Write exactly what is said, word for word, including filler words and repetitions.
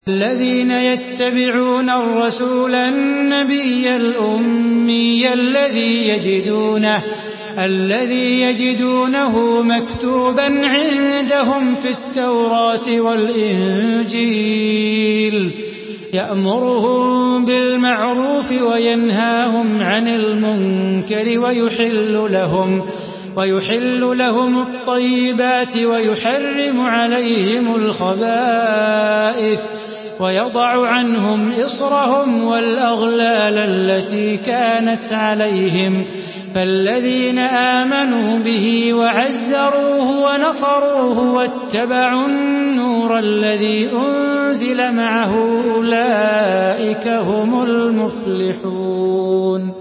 الذين يتبعون الرسول النبي الأمي الذي يجدونه, الذي يجدونه مكتوبا عندهم في التوراة والإنجيل يأمرهم بالمعروف وينهاهم عن المنكر ويحل لهم, ويحل لهم الطيبات ويحرم عليهم الخبائث ويضع عنهم إصرهم والأغلال التي كانت عليهم. فالذين آمنوا به وعزروه ونصروه واتبعوا النور الذي أنزل معه أولئك هم المفلحون.